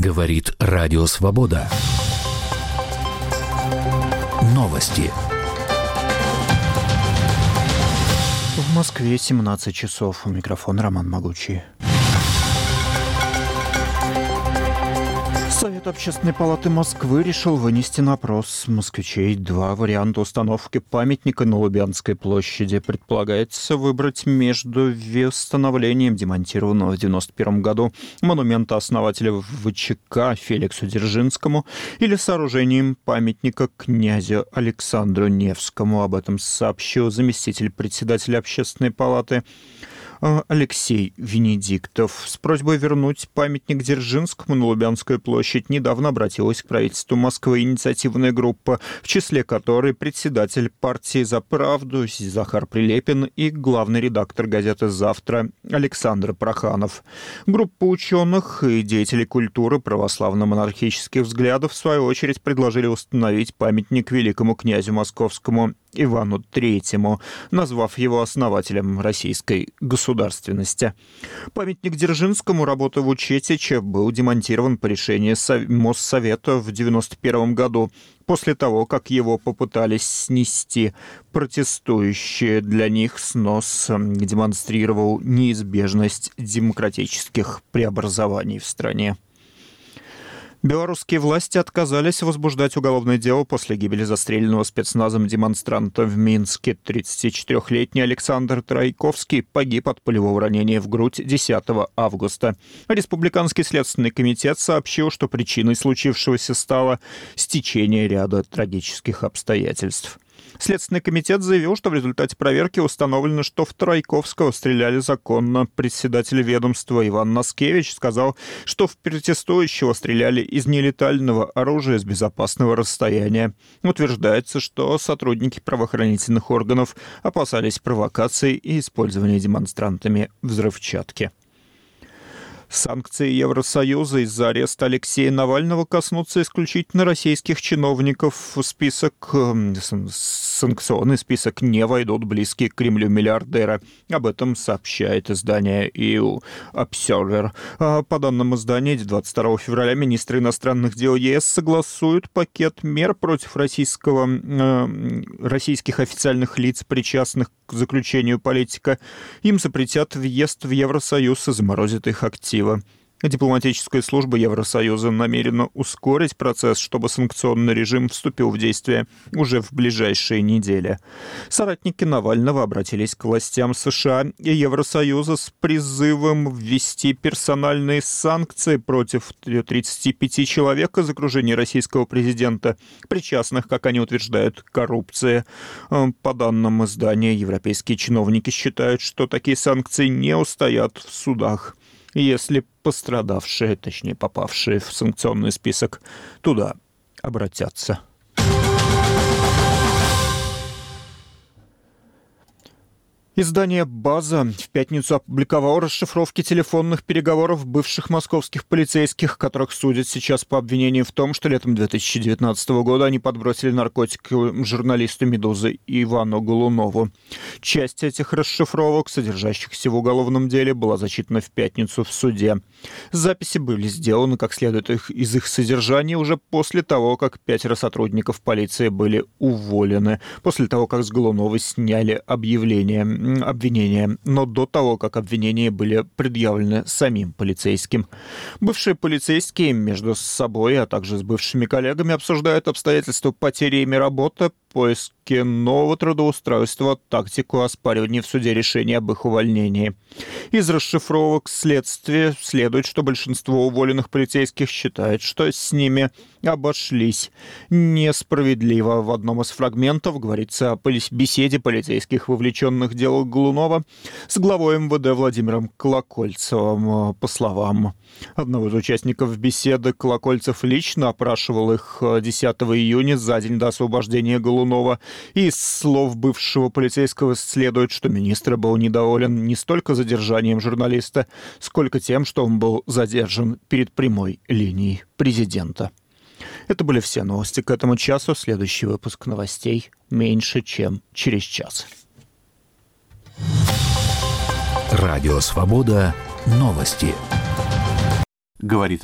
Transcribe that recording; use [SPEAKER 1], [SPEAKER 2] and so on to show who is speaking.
[SPEAKER 1] Говорит Радио Свобода. Новости.
[SPEAKER 2] В Москве 17 часов. У микрофона Роман Могучий. Совет Общественной палаты Москвы решил вынести на опрос москвичей два варианта установки памятника на Лубянской площади. Предполагается выбрать между восстановлением демонтированного в 1991 году монумента основателя ВЧК Феликсу Дзержинскому или сооружением памятника князю Александру Невскому. Об этом сообщил заместитель председателя Общественной палаты Алексей Венедиктов. С просьбой вернуть памятник Дзержинскому на Лубянскую площадь недавно обратилась к правительству Москвы инициативная группа, в числе которой председатель партии «За правду» Захар Прилепин и главный редактор газеты «Завтра» Александр Проханов. Группа ученых и деятелей культуры православно-монархических взглядов в свою очередь предложили установить памятник великому князю московскому Ивану III, назвав его основателем российской государственности. Памятник Дзержинскому, работа Вучетича, был демонтирован по решению Моссовета в 1991 году, после того, как его попытались снести протестующие. Для них снос демонстрировал неизбежность демократических преобразований в стране. Белорусские власти отказались возбуждать уголовное дело после гибели застреленного спецназом демонстранта в Минске. 34-летний Александр Тройковский погиб от пулевого ранения в грудь 10 августа. Республиканский следственный комитет сообщил, что причиной случившегося стало стечение ряда трагических обстоятельств. Следственный комитет заявил, что в результате проверки установлено, что в Тройковского стреляли законно. Председатель ведомства Иван Наскевич сказал, что в протестующего стреляли из нелетального оружия с безопасного расстояния. Утверждается, что сотрудники правоохранительных органов опасались провокаций и использования демонстрантами взрывчатки. Санкции Евросоюза из-за ареста Алексея Навального коснутся исключительно российских чиновников. Санкционный список не войдут близкие к Кремлю миллиардеры. Об этом сообщает издание EU Observer. По данным издания, 22 февраля министры иностранных дел ЕС согласуют пакет мер против российских официальных лиц, причастных к заключению политика. Им запретят въезд в Евросоюз и заморозят их активы. Дипломатическая служба Евросоюза намерена ускорить процесс, чтобы санкционный режим вступил в действие уже в ближайшие недели. Соратники Навального обратились к властям США и Евросоюза с призывом ввести персональные санкции против 35 человек из окружения российского президента, причастных, как они утверждают, к коррупции. По данным издания, европейские чиновники считают, что такие санкции не устоят в судах, если пострадавшие, точнее попавшие в санкционный список, туда обратятся. Издание «База» в пятницу опубликовало расшифровки телефонных переговоров бывших московских полицейских, которых судят сейчас по обвинению в том, что летом 2019 года они подбросили наркотик журналисту «Медузы» Ивану Голунову. Часть этих расшифровок, содержащихся в уголовном деле, была зачитана в пятницу в суде. Записи были сделаны, как следует из их содержания, уже после того, как 5 сотрудников полиции были уволены, после того, как с Голуновой сняли обвинения, но до того, как обвинения были предъявлены самим полицейским. Бывшие полицейские между собой, а также с бывшими коллегами обсуждают обстоятельства потери ими работы, поиски нового трудоустройства, тактику оспаривания в суде решения об их увольнении. Из расшифровок следствия следует, что большинство уволенных полицейских считает, что с ними обошлись несправедливо. В одном из фрагментов говорится о беседе полицейских, вовлеченных в дело Голунова, с главой МВД Владимиром Колокольцевым. По словам одного из участников беседы, Колокольцев лично опрашивал их 10 июня, за день до освобождения Голунова. И из слов бывшего полицейского следует, что министр был недоволен не столько задержанием журналиста, сколько тем, что он был задержан перед прямой линией президента. Это были все новости к этому часу. Следующий выпуск новостей меньше, чем через час.
[SPEAKER 1] Радио Свобода. Новости.
[SPEAKER 3] Говорит